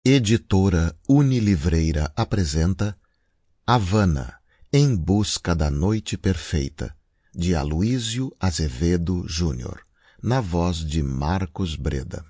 Editora Unilivreira apresenta Havana, em busca da noite perfeita, de Aloísio Azevedo Júnior, na voz de Marcos Breda.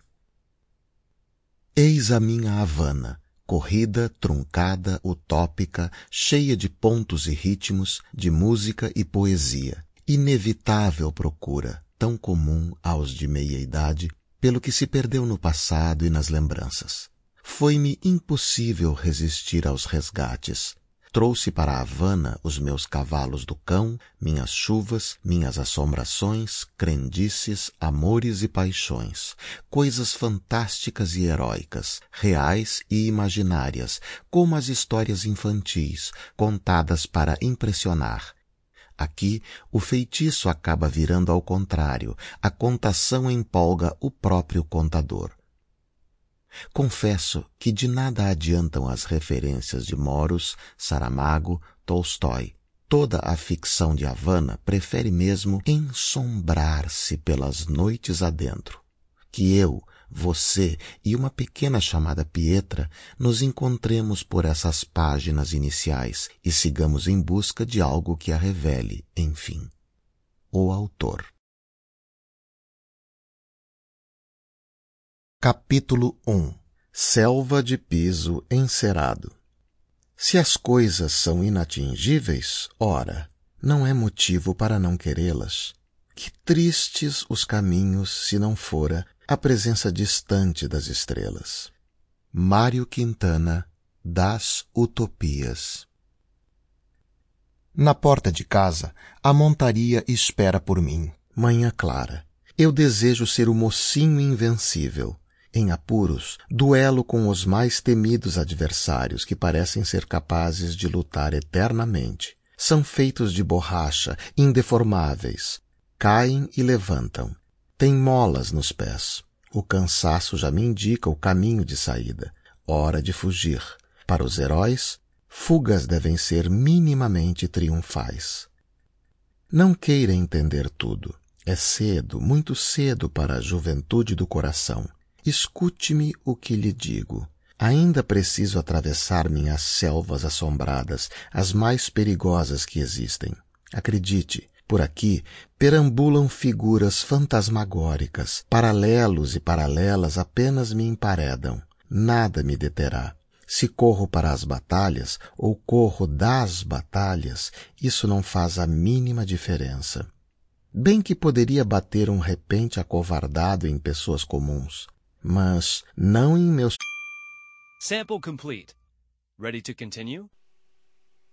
Eis a minha Havana, corrida, truncada, utópica, cheia de pontos e ritmos, de música e poesia. Inevitável procura, tão comum aos de meia-idade, pelo que se perdeu no passado e nas lembranças. Foi-me impossível resistir aos resgates. Trouxe para a Havana os meus cavalos do cão, minhas chuvas, minhas assombrações, crendices, amores e paixões, coisas fantásticas e heróicas, reais e imaginárias, como as histórias infantis, contadas para impressionar. Aqui, o feitiço acaba virando ao contrário, a contação empolga o próprio contador. Confesso que de nada adiantam as referências de Moros, Saramago, Tolstói. Toda a ficção de Havana prefere mesmo ensombrar-se pelas noites adentro. Que eu, você e uma pequena chamada Pietra nos encontremos por essas páginas iniciais e sigamos em busca de algo que a revele, enfim. O autor. Capítulo 1. Selva de piso encerado. Se as coisas são inatingíveis, ora, não é motivo para não querê-las. Que tristes os caminhos se não fora a presença distante das estrelas. Mário Quintana, Das Utopias. Na porta de casa, a montaria espera por mim, manhã clara. Eu desejo ser o mocinho invencível. Em apuros, duelo com os mais temidos adversários que parecem ser capazes de lutar eternamente. São feitos de borracha, indeformáveis. Caem e levantam. Têm molas nos pés. O cansaço já me indica o caminho de saída. Hora de fugir. Para os heróis, fugas devem ser minimamente triunfais. Não queira entender tudo. É cedo, muito cedo para a juventude do coração. Escute-me o que lhe digo. Ainda preciso atravessar minhas selvas assombradas, as mais perigosas que existem. Acredite, por aqui perambulam figuras fantasmagóricas. Paralelos e paralelas apenas me emparedam. Nada me deterá. Se corro para as batalhas ou corro das batalhas, isso não faz a mínima diferença. Bem que poderia bater um repente acovardado em pessoas comuns, mas não em meus... Sample complete. Ready to continue?